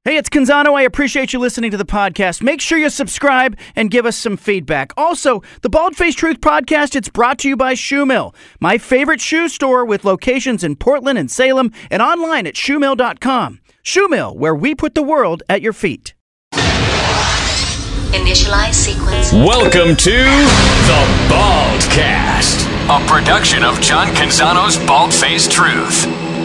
Hey, it's Canzano. I appreciate you listening to the podcast. Make sure you subscribe and give us some feedback. Also, the Bald Face Truth podcast, it's brought to you by Shoe Mill, my favorite shoe store with locations in Portland and Salem and online at shoemill.com. Shoe Mill, where we put the world at your feet. Initialize sequence. Welcome to the Baldcast, a production of John Canzano's Bald Face Truth.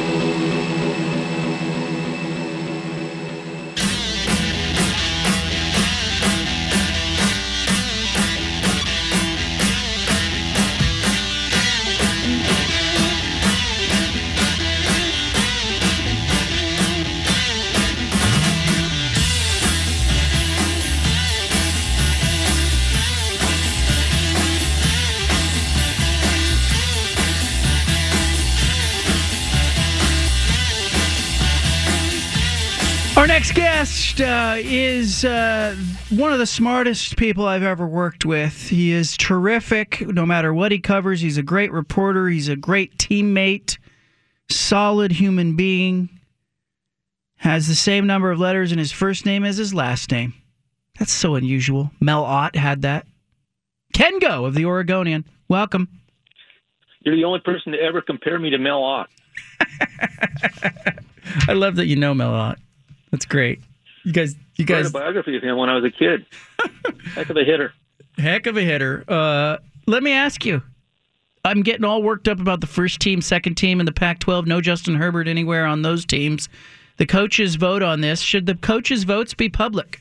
Our next guest is one of the smartest people I've ever worked with. He is terrific no matter what he covers. He's a great reporter. He's a great teammate, solid human being, has the same number of letters in his first name as his last name. That's so unusual. Mel Ott had that. Ken Go of the Oregonian. Welcome. You're the only person to ever compare me to Mel Ott. I love that you know Mel Ott. That's great. You guys. I read a biography of him when I was a kid. Heck of a hitter. Heck of a hitter. Let me ask you. I'm getting all worked up about the first team, second team in the Pac-12. No Justin Herbert anywhere on those teams. The coaches vote on this. Should the coaches' votes be public?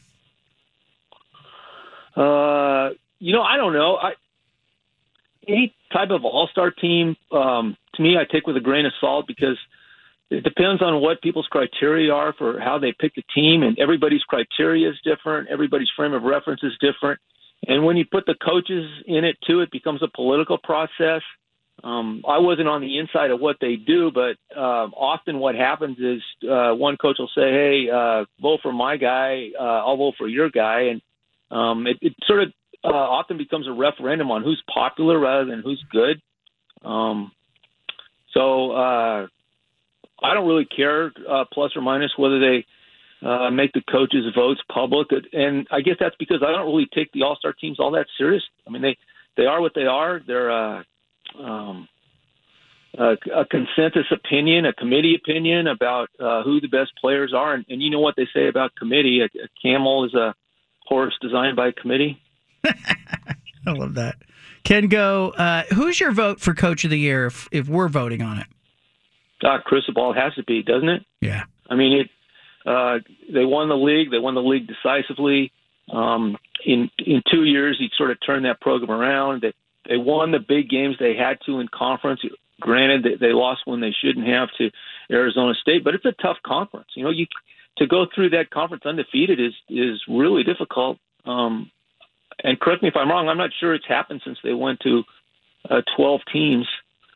I don't know. Any type of all-star team, to me, I take with a grain of salt because it depends on what people's criteria are for how they pick a team, and everybody's criteria is different. Everybody's frame of reference is different. And when you put the coaches in it, too, it becomes a political process. I wasn't on the inside of what they do, but often what happens is one coach will say, hey, vote for my guy, I'll vote for your guy. And it sort of often becomes a referendum on who's popular rather than who's good. I don't really care, plus or minus, whether they make the coaches' votes public. And I guess that's because I don't really take the all-star teams all that serious. I mean, they are what they are. They're a consensus opinion, a committee opinion about who the best players are. And you know what they say about committee. A camel is a horse designed by a committee. I love that. Ken Go, who's your vote for Coach of the Year if we're voting on it? Cristobal has to be, doesn't it? Yeah. I mean, they won the league. They won the league decisively. In 2 years, he sort of turned that program around. They won the big games they had to in conference. Granted, they lost when they shouldn't have to Arizona State, but it's a tough conference. You know, to go through that conference undefeated is really difficult. And correct me if I'm wrong, I'm not sure it's happened since they went to 12 teams.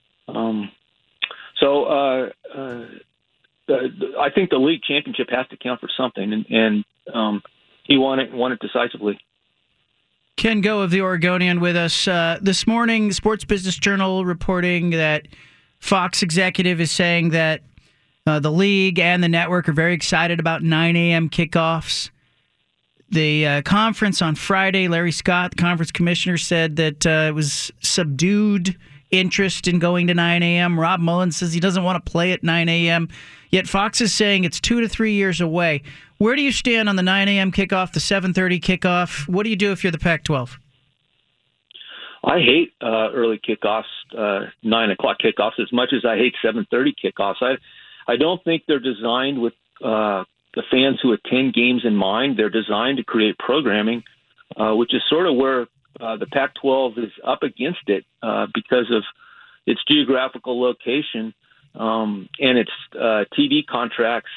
I think the league championship has to count for something, and he won it decisively. Ken Go of the Oregonian with us this morning. Sports Business Journal reporting that Fox executive is saying that the league and the network are very excited about 9 a.m. kickoffs. The conference on Friday, Larry Scott, the conference commissioner, said that it was subdued interest in going to 9 a.m. Rob Mullins says he doesn't want to play at 9 a.m. Yet Fox is saying it's 2 to 3 years away. Where do you stand on the 9 a.m. kickoff, the 7:30 kickoff? What do you do if you're the Pac-12? I hate early kickoffs, 9 o'clock kickoffs, as much as I hate 7:30 kickoffs. I don't think they're designed with the fans who attend games in mind. They're designed to create programming, which is sort of where the Pac-12 is up against it because of its geographical location and its TV contracts.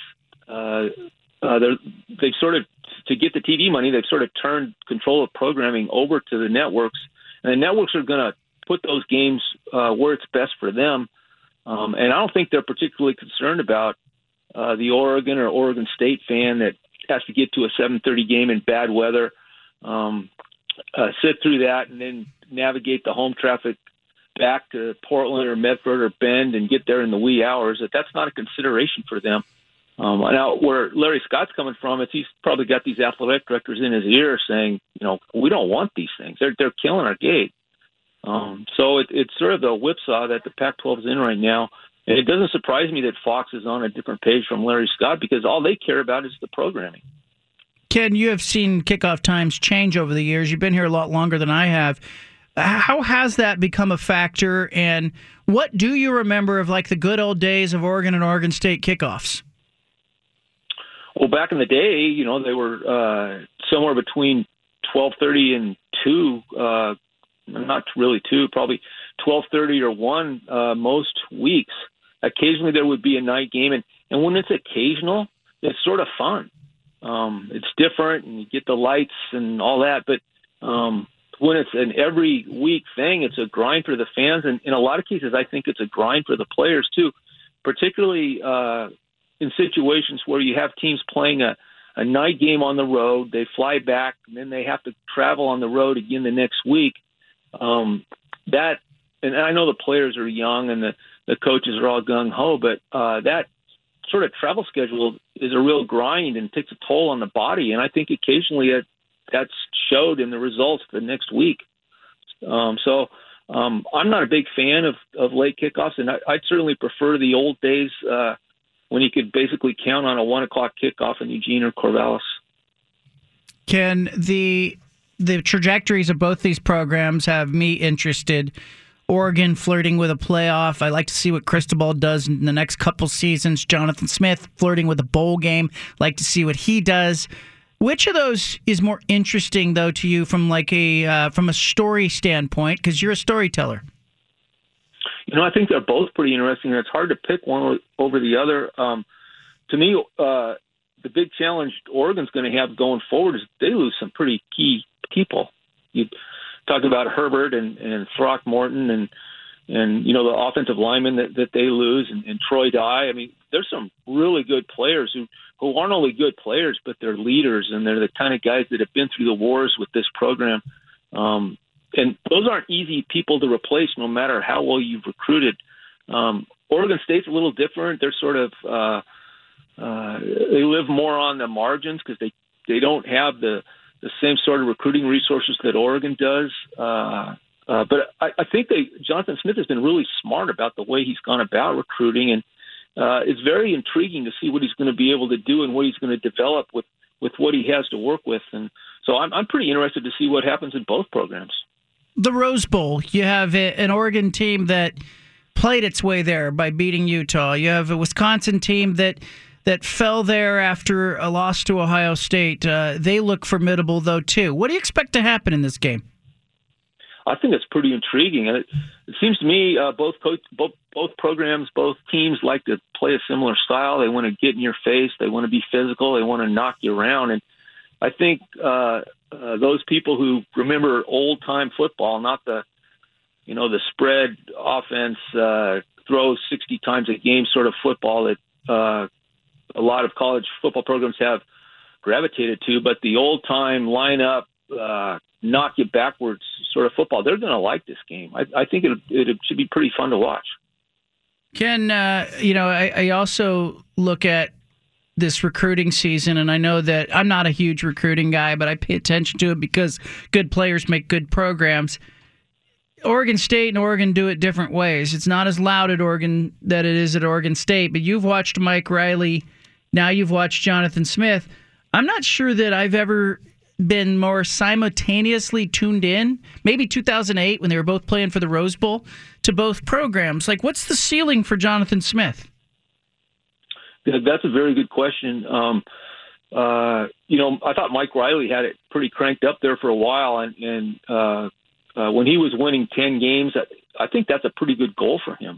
They've sort of, to get the TV money, they've sort of turned control of programming over to the networks, and the networks are going to put those games where it's best for them. And I don't think they're particularly concerned about the Oregon or Oregon State fan that has to get to a 7:30 game in bad weather, sit through that, and then navigate the home traffic back to Portland or Medford or Bend and get there in the wee hours. That's not a consideration for them. Now, where Larry Scott's coming from is he's probably got these athletic directors in his ear saying, we don't want these things. They're killing our game. So it's sort of the whipsaw that the Pac-12 is in right now. And it doesn't surprise me that Fox is on a different page from Larry Scott because all they care about is the programming. Ken, you have seen kickoff times change over the years. You've been here a lot longer than I have. How has that become a factor, and what do you remember of like the good old days of Oregon and Oregon State kickoffs? Well, back in the day, they were somewhere between 12:30 and 2, not really 2, probably 12:30 or 1 most weeks. Occasionally there would be a night game, and when it's occasional, it's sort of fun. It's different, and you get the lights and all that, but when it's an every week thing, it's a grind for the fans, and in a lot of cases, I think it's a grind for the players too, particularly in situations where you have teams playing a night game on the road, they fly back, and then they have to travel on the road again the next week. And I know the players are young and the coaches are all gung-ho, but that sort of travel schedule is a real grind and takes a toll on the body, and I think occasionally that's showed in the results the next week. So I'm not a big fan of late kickoffs, and I'd certainly prefer the old days when you could basically count on a 1 o'clock kickoff in Eugene or Corvallis. Ken, the trajectories of both these programs have me interested. Oregon flirting with a playoff. I like to see what Cristobal does in the next couple seasons. Jonathan Smith flirting with a bowl game. Like to see what he does. Which of those is more interesting, though, to you from from a story standpoint? Because you're a storyteller. I think they're both pretty interesting. It's hard to pick one over the other. To me, the big challenge Oregon's going to have going forward is they lose some pretty key people. You talk about Herbert and Throckmorton and the offensive linemen that they lose and Troy Dye. I mean, there's some really good players who aren't only good players, but they're leaders, and they're the kind of guys that have been through the wars with this program. And those aren't easy people to replace, no matter how well you've recruited. Oregon State's a little different. They're sort of they live more on the margins because they don't have the same sort of recruiting resources that Oregon does. But I think Jonathan Smith has been really smart about the way he's gone about recruiting, and it's very intriguing to see what he's going to be able to do and what he's going to develop with what he has to work with. And so I'm pretty interested to see what happens in both programs. The Rose Bowl, you have an Oregon team that played its way there by beating Utah. You have a Wisconsin team that fell there after a loss to Ohio State. They look formidable, though, too. What do you expect to happen in this game? I think it's pretty intriguing. It seems to me both programs, both teams like to play a similar style. They want to get in your face. They want to be physical. They want to knock you around. And I think those people who remember old-time football, not the spread offense, throw 60 times a game sort of football that a lot of college football programs have gravitated to, but the old-time lineup, knock you backwards sort of football, they're going to like this game. I think it should be pretty fun to watch. Ken, I also look at this recruiting season, and I know that I'm not a huge recruiting guy, but I pay attention to it because good players make good programs. Oregon State and Oregon do it different ways. It's not as loud at Oregon that it is at Oregon State, but you've watched Mike Riley. Now you've watched Jonathan Smith. I'm not sure that I've ever been more simultaneously tuned in, maybe 2008 when they were both playing for the Rose Bowl, to both programs. Like, what's the ceiling for Jonathan Smith? Yeah, that's a very good question. I thought Mike Riley had it pretty cranked up there for a while, and when he was winning 10 games, I think that's a pretty good goal for him.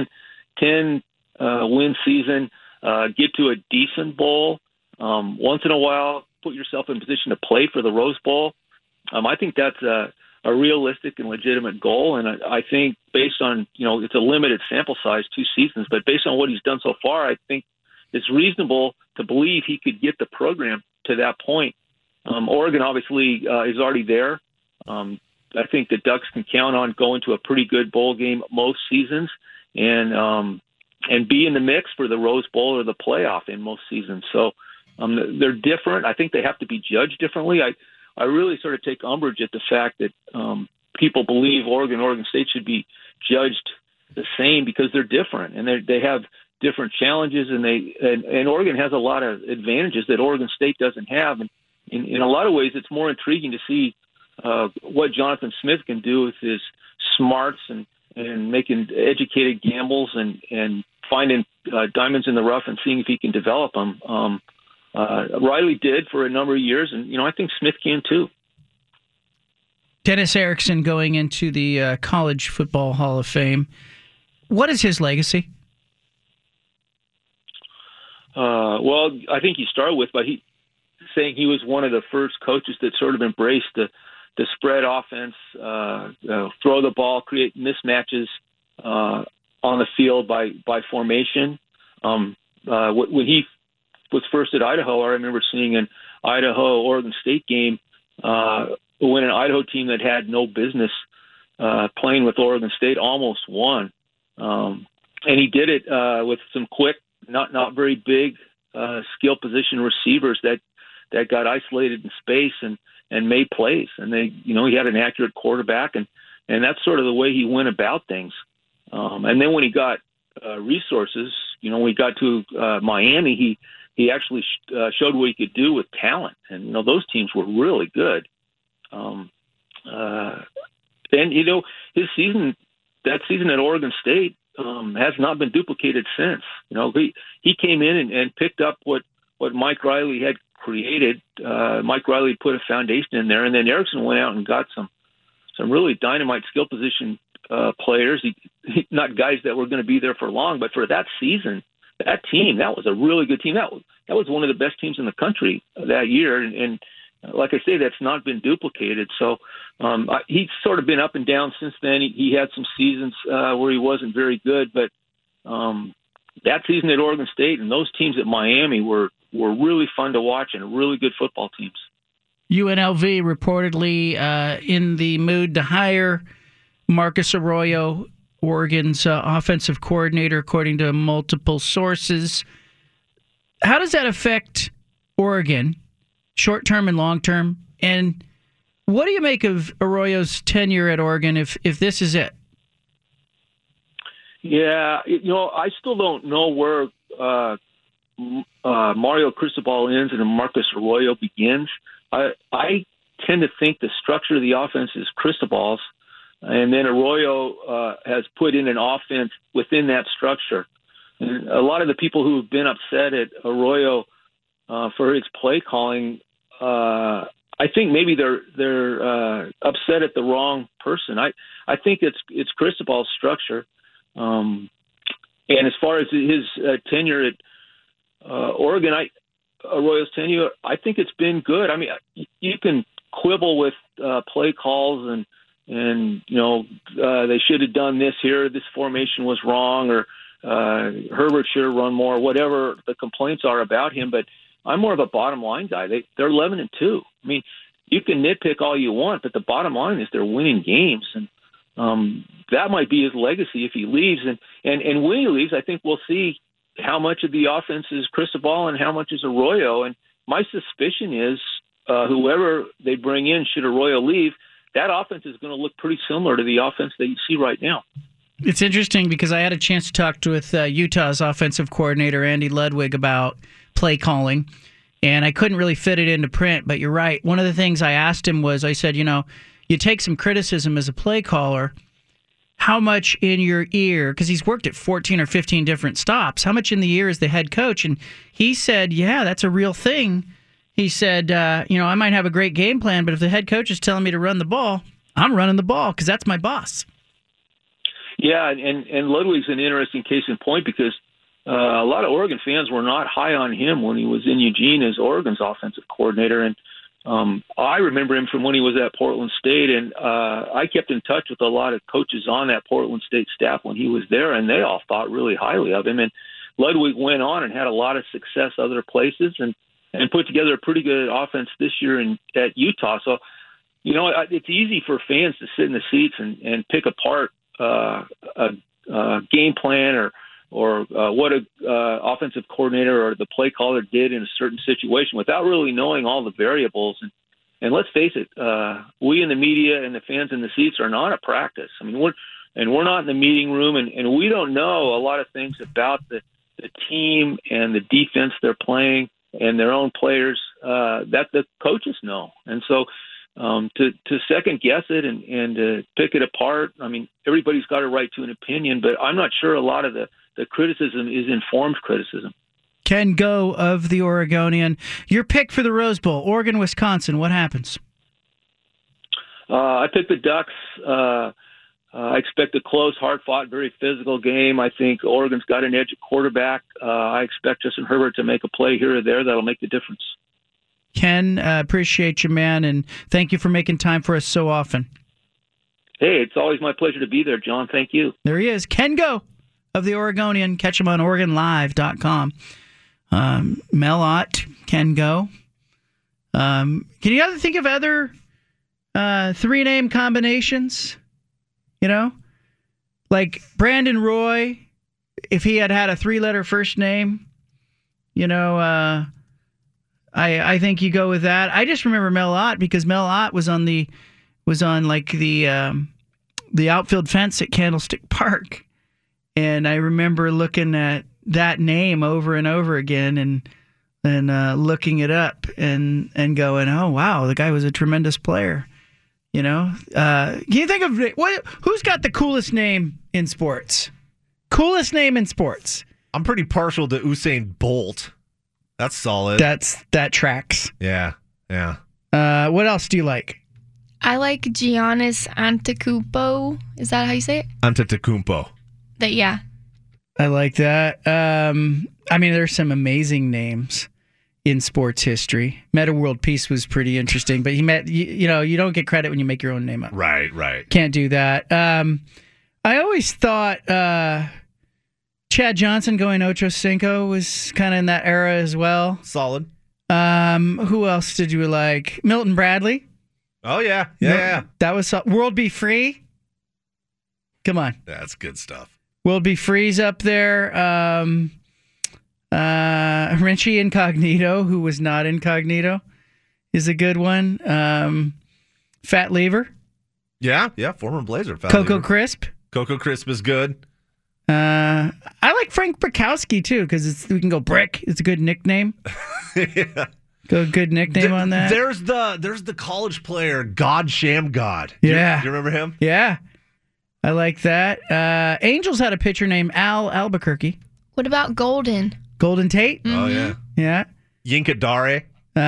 10 win season, get to a decent bowl. Once in a while, put yourself in position to play for the Rose Bowl. I think that's a realistic and legitimate goal, and I think based on, it's a limited sample size, 2 seasons, but based on what he's done so far, I think it's reasonable to believe he could get the program to that point. Oregon obviously is already there. I think the Ducks can count on going to a pretty good bowl game most seasons, and and be in the mix for the Rose Bowl or the playoff in most seasons. So they're different. I think they have to be judged differently. I really sort of take umbrage at the fact that people believe Oregon State should be judged the same because they're different and they have different challenges, and Oregon has a lot of advantages that Oregon State doesn't have. And in a lot of ways, it's more intriguing to see what Jonathan Smith can do with his smarts and making educated gambles and finding diamonds in the rough and seeing if he can develop them. Riley did for a number of years, and I think Smith can too. Dennis Erickson going into the College Football Hall of Fame. What is his legacy? Well, I think you start with by saying he was one of the first coaches that sort of embraced the spread offense, throw the ball, create mismatches on the field by formation. When he was first at Idaho, I remember seeing an Idaho-Oregon State game when an Idaho team that had no business playing with Oregon State almost won. And he did it with some quick, not very big skill position receivers that got isolated in space and made plays. And he had an accurate quarterback, and that's sort of the way he went about things. And then when he got resources, when he got to Miami, he actually showed what he could do with talent. And, those teams were really good. And, his season, that season at Oregon State, has not been duplicated since. He came in and picked up what Mike Riley had created. Mike Riley put a foundation in there, and then Erickson went out and got some really dynamite skill position players. Not guys that were going to be there for long, but for that season, that team, that was a really good team. That was one of the best teams in the country that year, and like I say, that's not been duplicated. So he's sort of been up and down since then. He had some seasons where he wasn't very good, but that season at Oregon State and those teams at Miami were really fun to watch and really good football teams. UNLV reportedly in the mood to hire Marcus Arroyo, Oregon's offensive coordinator, according to multiple sources. How does that affect Oregon, short-term and long-term? And what do you make of Arroyo's tenure at Oregon if this is it? Yeah, I still don't know where Mario Cristobal ends and Marcus Arroyo begins. I tend to think the structure of the offense is Cristobal's, and then Arroyo has put in an offense within that structure. And a lot of the people who have been upset at Arroyo for his play calling, I think maybe they're upset at the wrong person. I think it's Cristobal's structure. And as far as his tenure at Oregon, Arroyo's tenure, I think it's been good. I mean, you can quibble with play calls and they should have done this here. This formation was wrong, or Herbert should have run more. Whatever the complaints are about him, but I'm more of a bottom line guy. They're 11-2. I mean, you can nitpick all you want, but the bottom line is they're winning games, and that might be his legacy if he leaves. And when he leaves, I think we'll see how much of the offense is Cristobal and how much is Arroyo. And my suspicion is whoever they bring in, should Arroyo leave, that offense is going to look pretty similar to the offense that you see right now. It's interesting because I had a chance to talk with Utah's offensive coordinator, Andy Ludwig, about play calling, and I couldn't really fit it into print, but you're right. One of the things I asked him was, I said, you take some criticism as a play caller, how much in your ear, because he's worked at 14 or 15 different stops, how much in the ear is the head coach? And he said, yeah, that's a real thing. He said, I might have a great game plan, but if the head coach is telling me to run the ball, I'm running the ball because that's my boss. Yeah, and Ludwig's an interesting case in point because a lot of Oregon fans were not high on him when he was in Eugene as Oregon's offensive coordinator. And I remember him from when he was at Portland State, and I kept in touch with a lot of coaches on that Portland State staff when he was there, and they all thought really highly of him. And Ludwig went on and had a lot of success other places and put together a pretty good offense this year at Utah. So, it's easy for fans to sit in the seats and pick apart a game plan or what a offensive coordinator or the play caller did in a certain situation without really knowing all the variables. And let's face it, we in the media and the fans in the seats are not at practice. I mean, we're not in the meeting room, and we don't know a lot of things about the team and the defense they're playing and their own players that the coaches know. And so to second guess it and to pick it apart, I mean, everybody's got a right to an opinion, but I'm not sure a lot of the criticism is informed criticism. Ken Go of the Oregonian. Your pick for the Rose Bowl, Oregon, Wisconsin. What happens? I picked the Ducks. I expect a close, hard-fought, very physical game. I think Oregon's got an edge at quarterback. I expect Justin Herbert to make a play here or there that'll make the difference. Ken, appreciate you, man, and thank you for making time for us so often. Hey, it's always my pleasure to be there, John. Thank you. There he is, Ken Go of the Oregonian. Catch him on OregonLive.com. Mel Ott, Ken Go. Can you think of other three-name combinations? You know, like Brandon Roy, if he had a three-letter first name, I think you go with that. I just remember Mel Ott because Mel Ott was on the outfield fence at Candlestick Park, and I remember looking at that name over and over again and looking it up and going, oh wow, the guy was a tremendous player. Can you think of who's got the coolest name in sports? Coolest name in sports. I'm pretty partial to Usain Bolt. That's solid. That tracks. Yeah. What else do you like? I like Giannis Antetokounmpo. Is that how you say it? Antetokounmpo. Yeah. I like that. There's some amazing names in sports history. Meta World Peace was pretty interesting, but you don't get credit when you make your own name up. Right. Can't do that. I always thought Chad Johnson going Ocho Cinco was kind of in that era as well. Solid. Who else did you like? Milton Bradley. Oh, yeah. Yeah. That was World Be Free. Come on. That's good stuff. World Be Free's up there. Richie Incognito, who was not Incognito, is a good one. Fat Lever. Yeah, former Blazer. Fat Coco Lever. Crisp. Coco Crisp is good. I like Frank Brickowski, too, because we can go Brick. It's a good nickname. Yeah. Good nickname on that. There's the college player, God Sham God. Yeah. Do you remember him? Yeah. I like that. Angels had a pitcher named Al Albuquerque. What about Golden? Golden Tate? Oh, yeah. Yeah. Yinka Dare.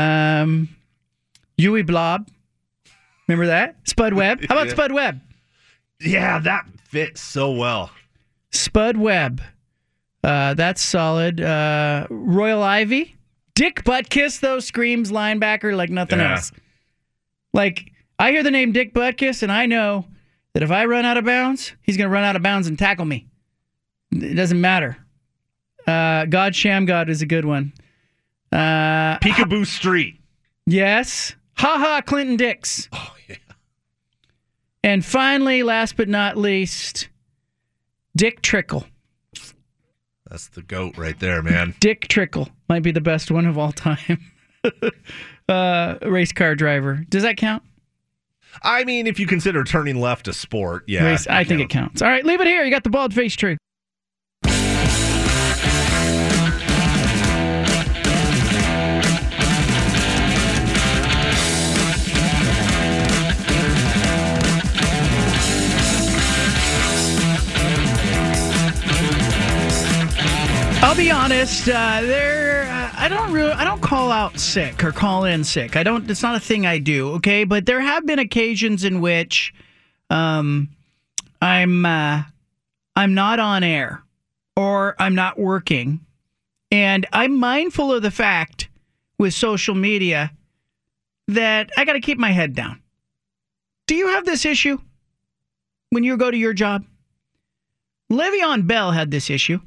Huey Blob. Remember that? Spud Webb. How about Yeah. Spud Webb? Yeah, that fits so well. Spud Webb. That's solid. Royal Ivy. Dick Butkus, though, screams linebacker like nothing else. Like, I hear the name Dick Butkus, and I know that if I run out of bounds, he's going to run out of bounds and tackle me. It doesn't matter. God Sham God is a good one. Peekaboo Street. Yes. Ha Clinton Dix. Oh, yeah. And finally, last but not least, Dick Trickle. That's the GOAT right there, man. Dick Trickle might be the best one of all time. Race car driver. Does that count? I mean, if you consider turning left a sport, yeah. I think it counts. All right, leave it here. You got the bald face truth. I'll be honest. I don't call out sick or call in sick. I don't. It's not a thing I do. Okay, but there have been occasions in which, I'm not on air, or I'm not working, and I'm mindful of the fact with social media that I got to keep my head down. Do you have this issue when you go to your job? Le'Veon Bell had this issue.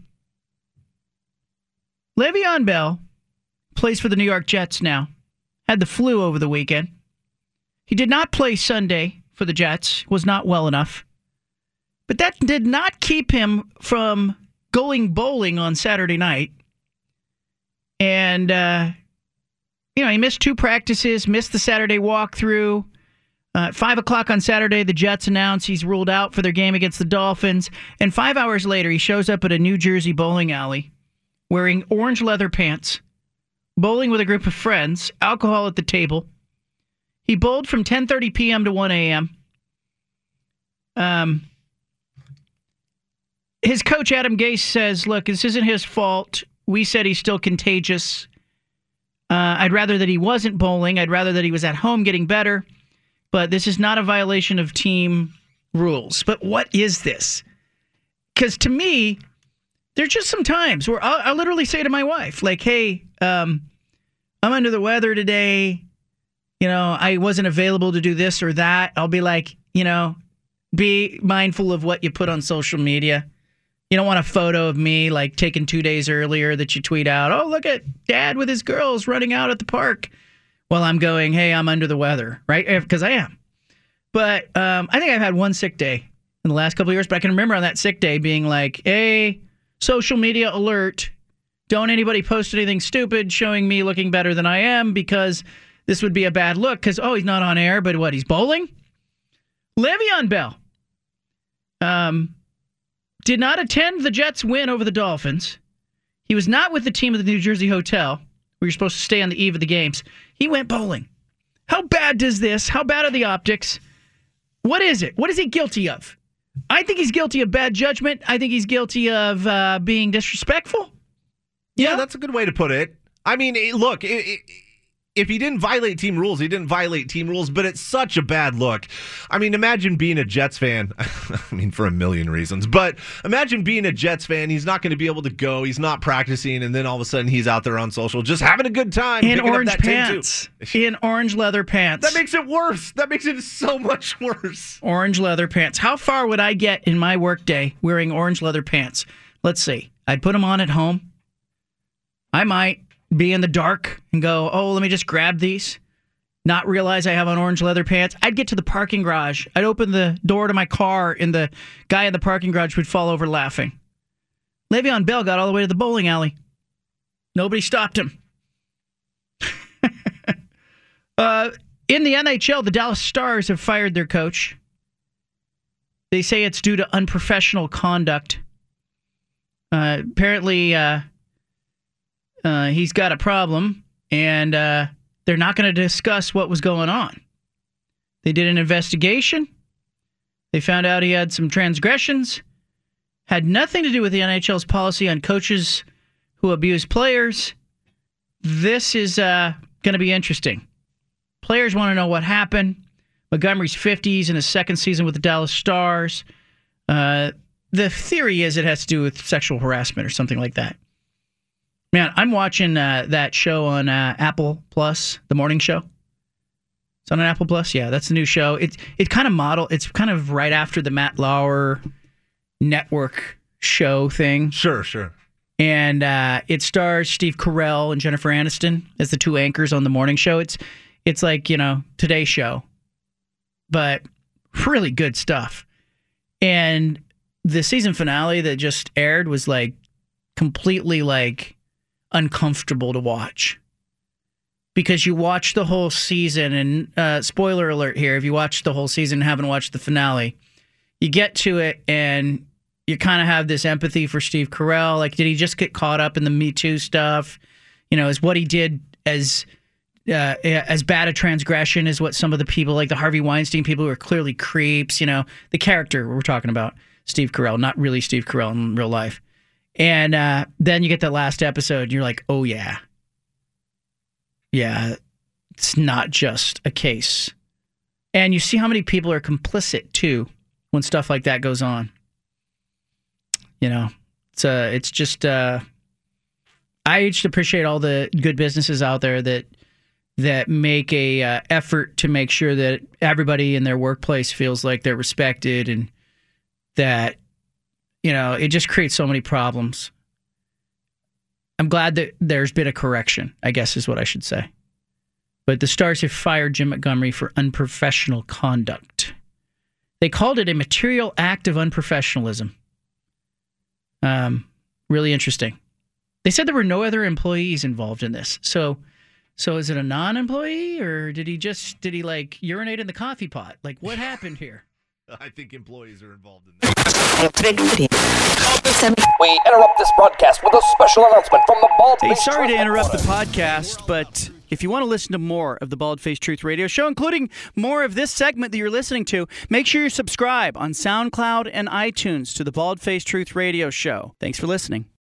Le'Veon Bell plays for the New York Jets now. Had the flu over the weekend. He did not play Sunday for the Jets. Was not well enough. But that did not keep him from going bowling on Saturday night. And, he missed 2 practices, missed the Saturday walkthrough. 5 o'clock on Saturday, the Jets announced he's ruled out for their game against the Dolphins. And 5 hours later, he shows up at a New Jersey bowling alley wearing orange leather pants, bowling with a group of friends, alcohol at the table. He bowled from 10:30 p.m. to 1 a.m. His coach, Adam Gase, says, look, this isn't his fault. We said he's still contagious. I'd rather that he wasn't bowling. I'd rather that he was at home getting better. But this is not a violation of team rules. But what is this? Because to me, there's just some times where I'll literally say to my wife, like, hey, I'm under the weather today. I wasn't available to do this or that. I'll be like, be mindful of what you put on social media. You don't want a photo of me like taken 2 days earlier that you tweet out, oh, look at Dad with his girls running out at the park. Well, I'm going, hey, I'm under the weather, right? Because I am. But I think I've had one sick day in the last couple of years, but I can remember on that sick day being like, hey, social media alert, don't anybody post anything stupid showing me looking better than I am because this would be a bad look because, oh, he's not on air, but what, he's bowling? Le'Veon Bell did not attend the Jets' win over the Dolphins. He was not with the team at the New Jersey hotel where you're supposed to stay on the eve of the games. He went bowling. How bad does this? How bad are the optics? What is it? What is he guilty of? I think he's guilty of bad judgment. I think he's guilty of being disrespectful. Yeah, that's a good way to put it. I mean, look, if he didn't violate team rules, he didn't violate team rules, but it's such a bad look. I mean, imagine being a Jets fan. I mean, for a million reasons, but imagine being a Jets fan. He's not going to be able to go. He's not practicing, and then all of a sudden he's out there on social just having a good time. In orange pants. In orange leather pants. That makes it worse. That makes it so much worse. Orange leather pants. How far would I get in my workday wearing orange leather pants? Let's see. I'd put them on at home. I might be in the dark and go, oh, let me just grab these, not realize I have on orange leather pants. I'd get to the parking garage. I'd open the door to my car, and the guy in the parking garage would fall over laughing. Le'Veon Bell got all the way to the bowling alley. Nobody stopped him. In the NHL, the Dallas Stars have fired their coach. They say it's due to unprofessional conduct. Apparently, he's got a problem, and they're not going to discuss what was going on. They did an investigation. They found out he had some transgressions. Had nothing to do with the NHL's policy on coaches who abuse players. This is going to be interesting. Players want to know what happened. Montgomery's 50s in his second season with the Dallas Stars. The theory is it has to do with sexual harassment or something like that. Man, I'm watching that show on Apple Plus, The Morning Show. It's on Apple Plus? Yeah, that's the new show. It's kind of right after the Matt Lauer network show thing. Sure. And it stars Steve Carell and Jennifer Aniston as the two anchors on The Morning Show. It's like, Today's Show, but really good stuff. And the season finale that just aired was like completely like uncomfortable to watch, because you watch the whole season, and spoiler alert here, if you watch the whole season and haven't watched the finale, you get to it and you kind of have this empathy for Steve Carell. Like, did he just get caught up in the Me Too stuff? Is what he did as bad a transgression as what some of the people, like the Harvey Weinstein people, who are clearly creeps, the character we're talking about, Steve Carell, not really Steve Carell in real life. And then you get that last episode, and you're like, oh, yeah. Yeah, it's not just a case. And you see how many people are complicit, too, when stuff like that goes on. It's just, I just appreciate all the good businesses out there that make a effort to make sure that everybody in their workplace feels like they're respected, and that it just creates so many problems. I'm glad that there's been a correction, I guess is what I should say. But the Stars have fired Jim Montgomery for unprofessional conduct. They called it a material act of unprofessionalism. Really interesting. They said there were no other employees involved in this. So is it a non-employee, or did he like urinate in the coffee pot? Like, what happened here? I think employees are involved in that. We interrupt this broadcast with a special announcement from the Bald Hey, Face sorry to Truth interrupt the Headquarters. podcast, but if you want to listen to more of the Bald Face Truth Radio Show, including more of this segment that you're listening to, make sure you subscribe on SoundCloud and iTunes to the Bald Face Truth Radio Show. Thanks for listening.